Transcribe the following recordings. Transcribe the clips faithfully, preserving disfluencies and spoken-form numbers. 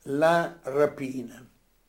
la rapina.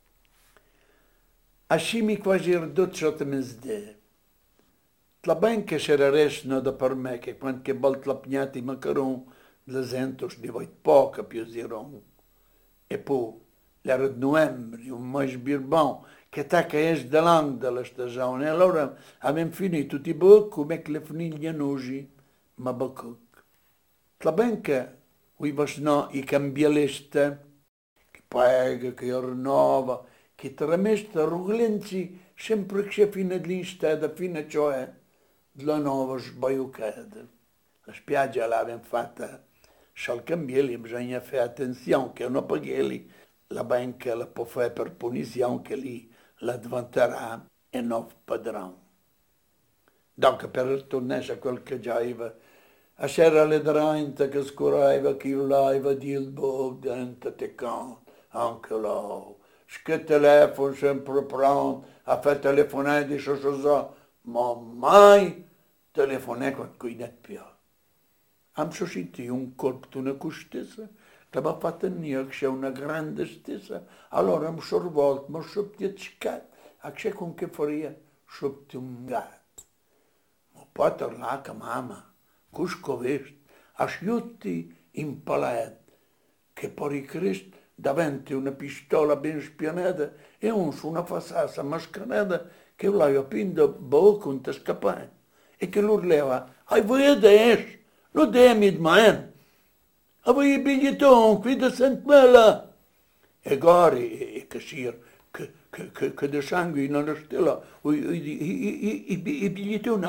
Asci mi quasi ridotto sotto mezz'è. La banca c'era resno da per me, che quando che volta la pignata i macaron, la gente di voi poca più ziron. E poi, l'era di novembre, un mese birbon, che tacca esce dall'anno della stagione. E allora abbiamo finito tutti i bocchi come che le famiglie noci, ma bocco. La banca, qui va no, i cambialista, che paga, che rinnova, che tramesta ruglenzi sempre che c'è fine di lista, da fine cioè della nuova sbaiucata. La spiaggia l'abbiamo fatta, al cambiali bisogna fare attenzione che non paghi, la banca la può fare per punizione che lì la diventerà e non padrone. Dunque per tornare a quel che già aveva, a c'era le drante che scurava chi l'aveva di il bog dentro te can, anche là. Che telefono sempre pronto, a fare telefonare di cosa, ma mai telefonare con cui non più. Am sentito un colpo di una costessa che mi ha fatto venire che c'è una grande stessa, allora mi sono rivolto, mi sono piazzicato, a c'è con che faria, sono un gatto. Ma poi tornato a mamma, cusco visto, a sciutti impalato, che poi Cristo davanti una pistola ben spianata e un su una faccia mascanata che l'aveva pinto bocca e scappare e che l'urleva, hai voi adesso, non devi di me, avevi il bigliettone qui da Sant'Mela. E gori, e che sia, che, che, che, che da sangue non è stella, i bigliettoni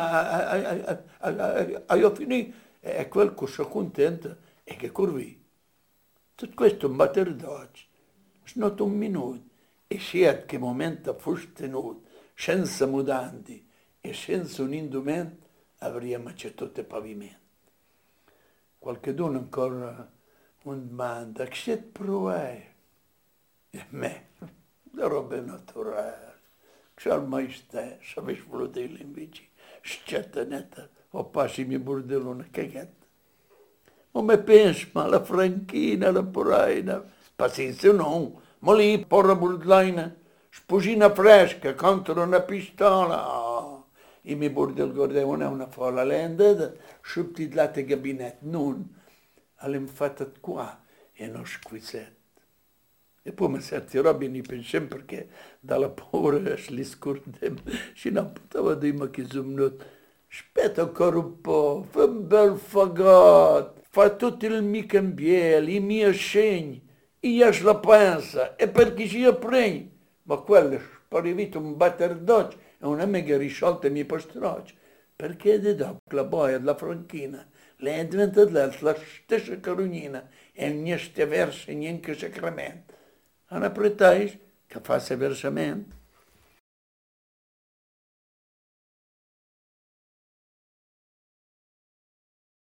hai finito, e quel che sono contento è che corvi. Tutto questo un batter d'oggi, snoto un minuto, e sia che momento fosse tenuto, senza mudanti e senza un indumento, avremmo accettato il pavimento. Qualcheduno ancora un domanda, che siete provare? E me, la roba naturale, che al maestà, se avessi voluto dire invece, sciatanetta, o passi mi bordello una cagata. Ma me penso, ma la franchina, la poraina, pazienza non, ma lì, porra burdelaina, sposina fresca contro una pistola. Oh, e mi bordel guardavano è una folla, lei è andata, subito là al gabinetto, non, l'hanno fatta qua, e non squisetta. E poi mi senti roba ne pensiamo perché dalla paura se li scordiamo, si non poteva dire che sono venuto, aspetta ancora un po', fa un bel fagotto. Fa tutto il mio cambiale, i miei segni, io la pensa, e perché si apprende. Ma quello sparivito un batter d'occhio e una mega risolta i miei pastrocci. Perché di dopo la boia della franchina, lei è diventata la stessa carognina e non sta verso niente sacramento. Non appretai che fa versamento.